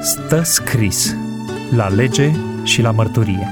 Stă scris la lege și la mărturie.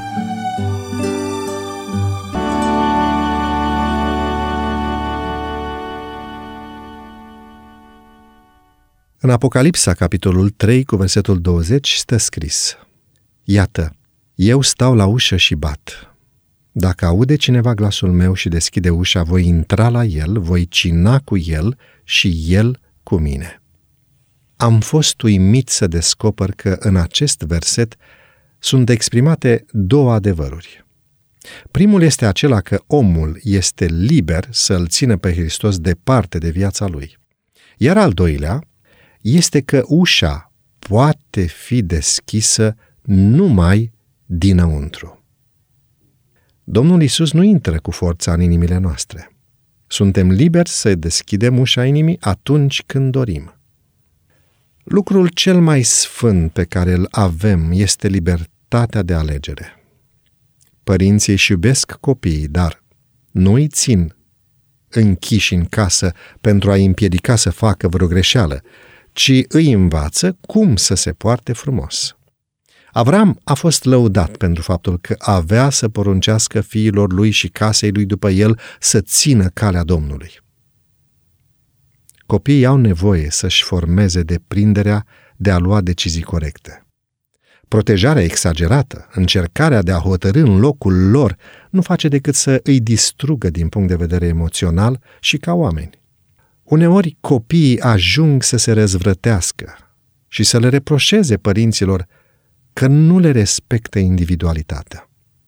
În Apocalipsa, capitolul 3, cu versetul 20, stă scris: Iată, eu stau la ușă și bat. Dacă aude cineva glasul meu și deschide ușa, voi intra la el, voi cina cu el și el cu mine. Am fost uimit să descoper că în acest verset sunt exprimate două adevăruri. Primul este acela că omul este liber să-L țină pe Hristos departe de viața lui. Iar al doilea este că ușa poate fi deschisă numai dinăuntru. Domnul Iisus nu intră cu forța în inimile noastre. Suntem liberi să deschidem ușa inimii atunci când dorim. Lucrul cel mai sfânt pe care îl avem este libertatea de alegere. Părinții își iubesc copiii, dar nu îi țin închiși în casă pentru a-i împiedica să facă vreo greșeală, ci îi învață cum să se poarte frumos. Avram a fost lăudat pentru faptul că avea să poruncească fiilor lui și casei lui după el să țină calea Domnului. Copiii au nevoie să-și formeze deprinderea de a lua decizii corecte. Protejarea exagerată, încercarea de a hotărî în locul lor, nu face decât să îi distrugă din punct de vedere emoțional și ca oameni. Uneori copiii ajung să se răzvrătească și să le reproșeze părinților că nu le respectă individualitatea.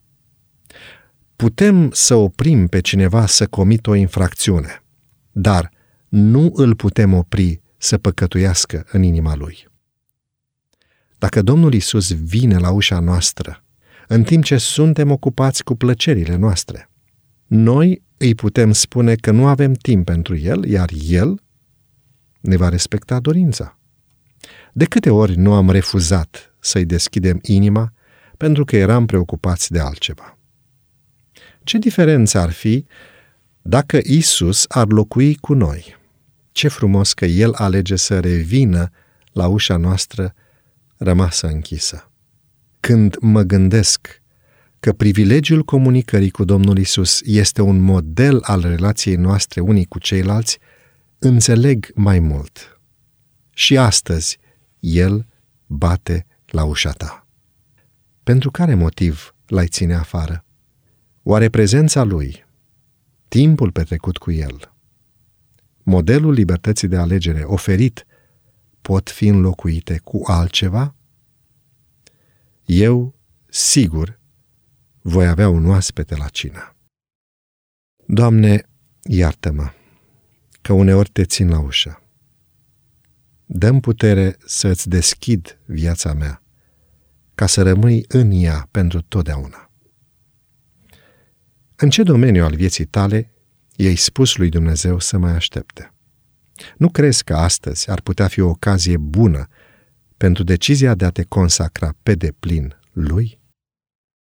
Putem să oprim pe cineva să comită o infracțiune, dar nu îl putem opri să păcătuiască în inima lui. Dacă Domnul Iisus vine la ușa noastră, în timp ce suntem ocupați cu plăcerile noastre, noi îi putem spune că nu avem timp pentru El, iar El ne va respecta dorința. De câte ori nu am refuzat să-i deschidem inima pentru că eram preocupați de altceva? Ce diferență ar fi dacă Iisus ar locui cu noi? Ce frumos că El alege să revină la ușa noastră rămasă închisă. Când mă gândesc că privilegiul comunicării cu Domnul Iisus este un model al relației noastre unii cu ceilalți, înțeleg mai mult. Și astăzi El bate la ușa ta. Pentru care motiv l-ai ține afară? Oare prezența Lui, timpul petrecut cu El, modelul libertății de alegere oferit pot fi înlocuite cu altceva? Eu, sigur, voi avea un oaspete la cină. Doamne, iartă-mă că uneori te țin la ușă. Dă-mi putere să-ți deschid viața mea, ca să rămâi în ea pentru totdeauna. În ce domeniu al vieții tale i-ai spus lui Dumnezeu să mai aștepte? Nu crezi că astăzi ar putea fi o ocazie bună pentru decizia de a te consacra pe deplin Lui?